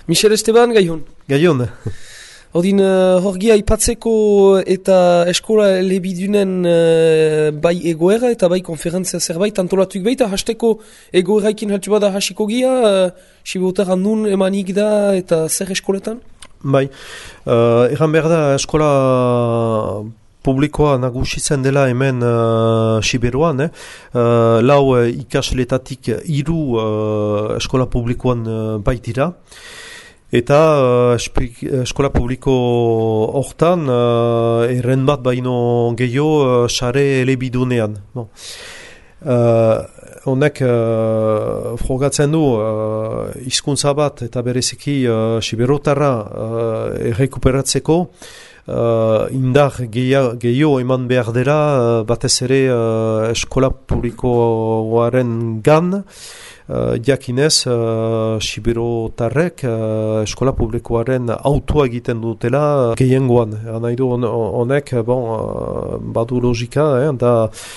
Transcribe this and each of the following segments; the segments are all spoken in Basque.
Michel Esteban, gaion. Gaion. Ordin, horgia ipatzeko eta eskola elebidunen bai egoera eta bai konferentzia zerbait antolatuik baita, hasteko egoeraikin hatu bada hasiko gia, Sibotara nun emanik da eta zer eskoletan? Bai, egan behar da eskola publikoa nagusitzen dela hemen Siberuan, lau ikasletatik 3 eskola publikoan baitira. Eta eskola publiko hortan erren bat baino gehiago sare elebidunean. Honek frogatzen du hizkuntza bat eta bereziki siberotarra errekuperatzeko indar gehiago eman behar dela batez ere eskola publikoaren gan. Jakinez, siberotarrek eskola publikoaren autua egiten dutela gehiengoan. Nahi du honek badu logika, da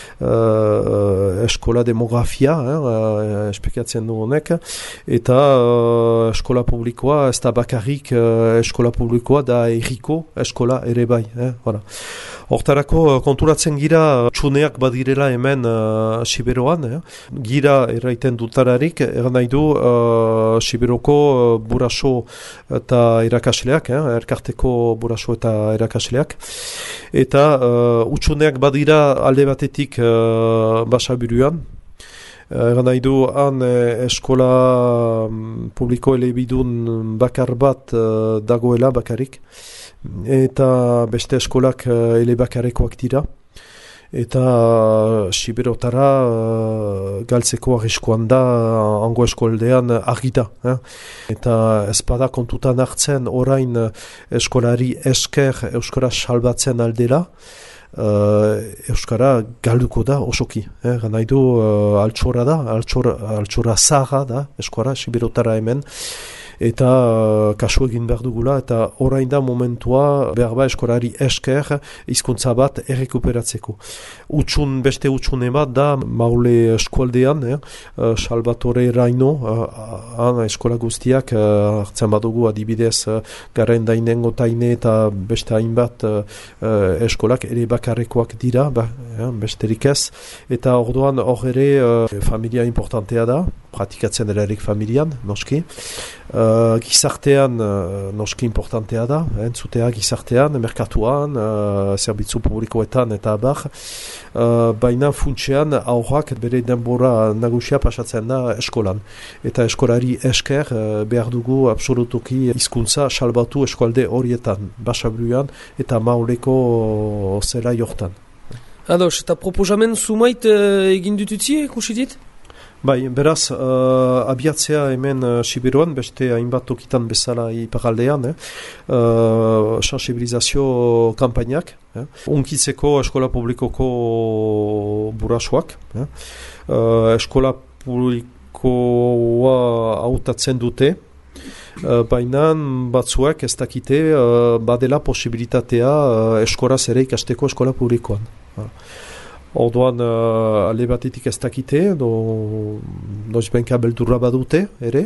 eskola demografia, espekatzen du honek, eta eskola publikoa, ez da bakarrik eskola publikoa, da erriko eskola ere bai. Hortarako konturatzen gira txuneak badirela hemen Siberoan, gira erraiten dutararik, nahi du Siberoko buraso eta irakasleak, erkarteko buraso eta irakasleak, eta utxuneak badira alde batetik Basaburuan, nahi du han eskola publiko elebidun bakar bat dagoela bakarrik, eta beste eskolak elebakarekoak dira. Eta Siberotara galtzeko arriskoan da hango eskoldean argita. Eta ezpada kontutan hartzen orain eskolari esker Euskara salbatzen aldela, Euskara galduko da osoki. Nahi du altxora da, altxora zaharra da Euskara Siberotara hemen. Eta kasu egin behar dugula, eta orain da momentua behar ba eskolari esker hizkuntza bat errekuperatzeko. Beste utxune bat da Maule eskualdean, Salvatore Raino, eskola guztiak hartzen badugu adibidez Garen Dainengo Taine eta beste hainbat eskolak ere bakarrekoak dira, besterik ez. Eta orduan hor ere familia importantea da, pratikatzen delarik familian, noski. Gizartean noski importantea da, entzutea gizartean, merkatuan, zerbitzu publikoetan eta abar, baina funtsean aurrak bere denbora nagusia pasatzen da eskolan. Eta eskolari esker behar dugu absolutuki hizkuntza salbatu eskualde horietan, Basaburuan eta Mauleko zela jortan. Ados, eta proposamen zumait egin dututzi, ikusi dit? Bai, beraz, abiatzea hemen Siberuan, beste hainbat tokitan bezala iparaldean, sensibilizazio kampainak, unkitzeko eskola publikoko burasoak, eskola publikoa hautatzen dute, baina batzuek ez dakite badela posibilitatea eskoraz ere ikasteko eskola publikoan. Orduan, alde batetik ez dakite, noizbenka beldurra badute, ere.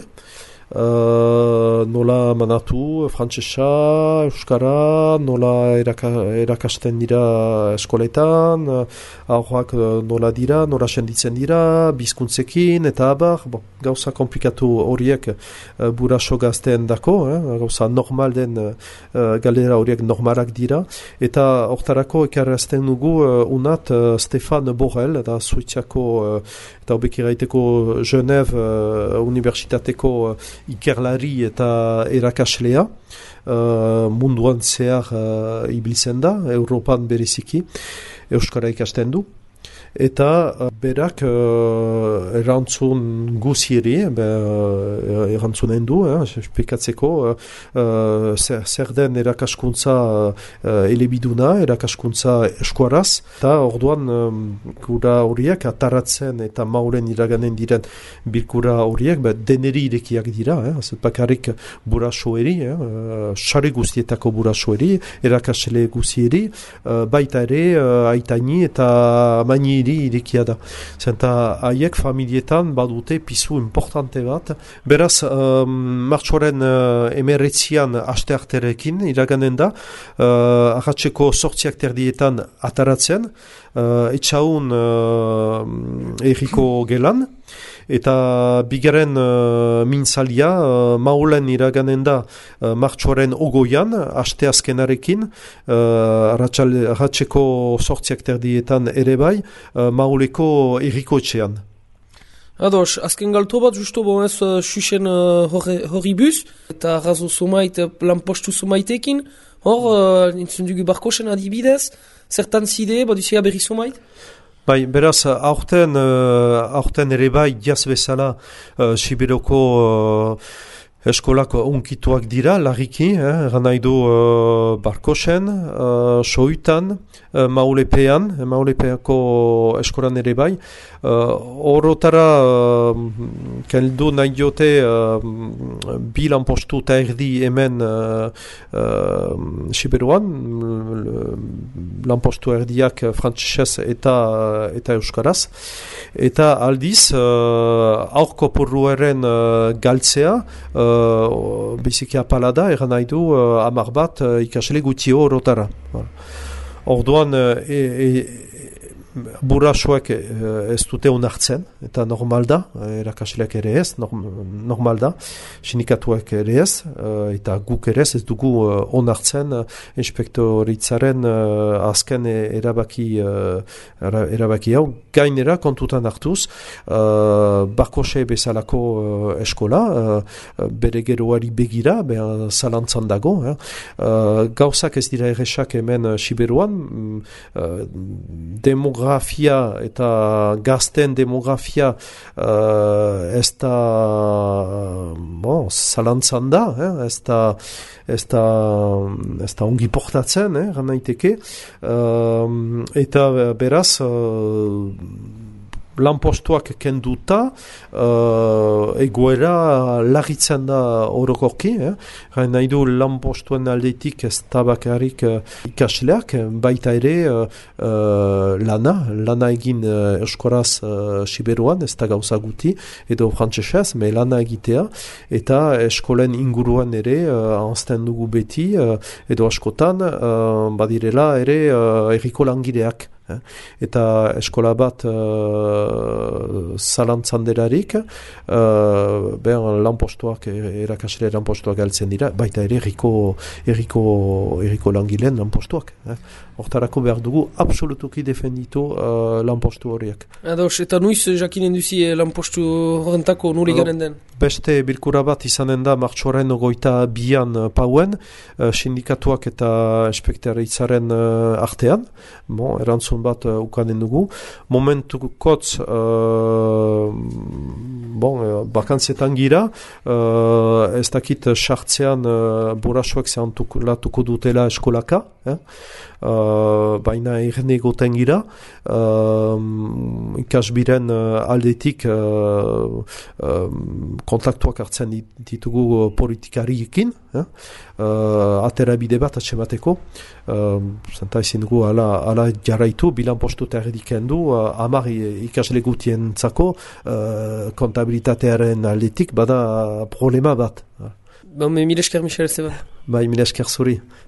Nola manatu, frantsesa, euskara, nola erakasten dira eskoletan, aurrak nola dira, nola senditzen dira, bizkuntzekin, eta abar, gauza komplikatu horiek buraso gazten dako, gauza normal den galdera horiek normalak dira, eta hortarako ekarrazten dugu unat Stefan Borrell, eta Suitzako eta obekiraiteko Genève Universitateko ikerlari eta erakaslea, munduan zehar ibiltzen da, Europan bereziki, Euskara ikasten du. Eta berak erantzun guzieri, erantzunen du, espikatzeko zer den erakaskuntza elebiduna, erakaskuntza eskuaraz, eta orduan gura horiek ataratzen eta maulen iraganen diren bilkura horiek, deneri irekiak dira, bakarrik burasoeri, sare guztietako burasoeri, erakasle guzieri, baita ere aitaini eta amaini hiri irikia da. Zenta haiek familietan badute pisu importante bat. Beraz, martxoaren emeretzian aste arterekin iraganen da, ahatzeko sortziak terdietan ataratzen, etxaun erriko gelan, eta bigaren mintzalia maulen iraganen da martxoaren ogoian, aste azkenarekin, ahatzeko sortziak terdietan ere bai, mauleko erriko etxean. Ados, azken galto bat, justo bon ez xuxen hori buz, eta razo sumait, lanpostu sumaitekin, hor, nintzen dugu barkosen adibidez, zertan zide, baduzia berri sumait? Bai, beraz, aurten ere bai, jaz bezala, Sibiroko eskolak unkituak dira, larriki, nahi du Barkosen, Soitan, Maulepeako eskolan ere bai. Horotara, keldu nahi jote, bi lanpostu eta erdi hemen Siberuan, lanpostu erdiak frantsesez eta euskaraz. Eta aldiz, aurko porruaren galtzea, biziki apala da, eran nahi du, 10 bat ikasle gutio horotara. Orduan, burasuak ez dute onartzen, eta normal da, erakasleak ere ez, normal da, sindikatuak ere ez, eta guk ere ez dugu onartzen inspektoritzaren azken erabaki hau, gainera kontutan hartuz, Barkose bezalako eskola, bere geroari begira, zalantzan dago, gauzak ez dira erresak hemen Siberuan, demografia eta gazten demografia ez da zalantzan da, ez da ongi portatzen, naiteke, eta beraz lanpostuak kenduta, egoera lagitzen da orokorki, nahi du lanpostuen aldetik ez tabakarik ikasleak, baita ere lana egin euskaraz Siberuan, ez da gauza guti, edo frantsesez, me lana egitea, eta eskolen inguruan ere anzten dugu beti, edo askotan, badirela ere erriko langileak. Eta eskola bat zalantzan derarik, lanpostuak, erakasle lanpostuak galtzen dira, baita ere erriko langileen lanpostuak. Hortarako behar dugu absolutuki defenditu lanpostu horiek. Ados, eta nuiz jakinen duzi lanpostu horrentako nuli garen den? Beste bilkura bat izanen da martxoaren 22an pauen, sindikatuak eta inspektoritzaren artean, erantzun bat ukanen dugu. Momentukotz bakantzietan gira, ez dakit sartzean burasuak zehantulatuko dutela eskolaka, baina erne goten gira, ikasbiren aldetik kontaktuak hartzen ditugu politikariekin, aterabide bat atsemateko, zenta ezin dugu ala jarraitu, bilan postu eta erdiken du, 10 ikasle gutientzako kontabilitatearen aldetik bada problema bat. Mil esker, Michel, zeba. Bai, mil esker zuri.